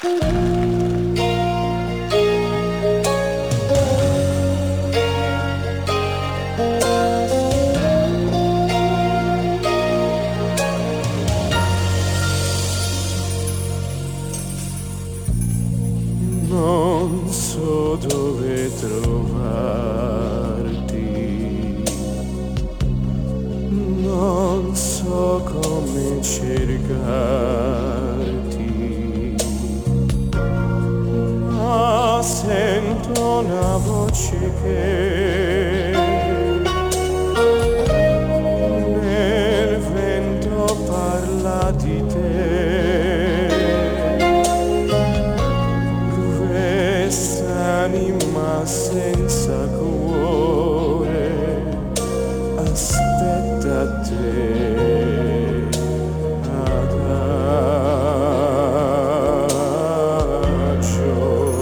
Non so dove trovarti, non so come cercarti, ma sento una voce che nel vento parla di te. Anima senza cuore aspetta te adagio.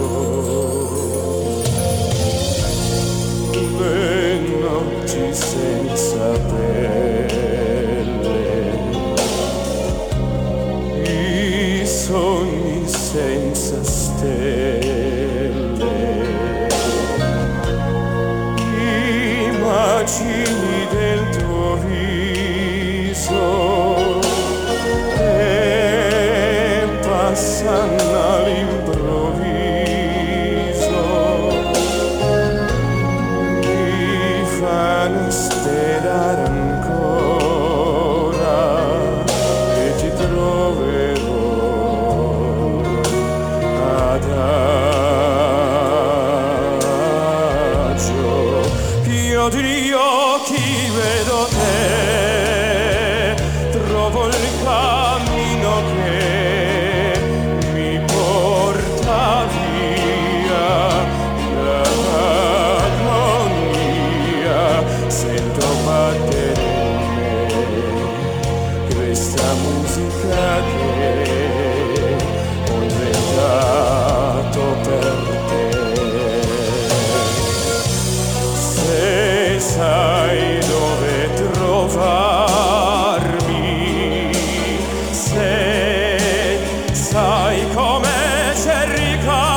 Le notti senza pelle, i sogni senza stelle, immagini del tuo viso che passano all'improvviso, mi fanno sperare ancora che ti troverò adagio. Chiudi gli occhi, vedo te, trovo il cammino che mi porta via dall'agonia. Sento battere in me questa musica che ho inventato per te. Sai dove trovarmi, se sai come cercare.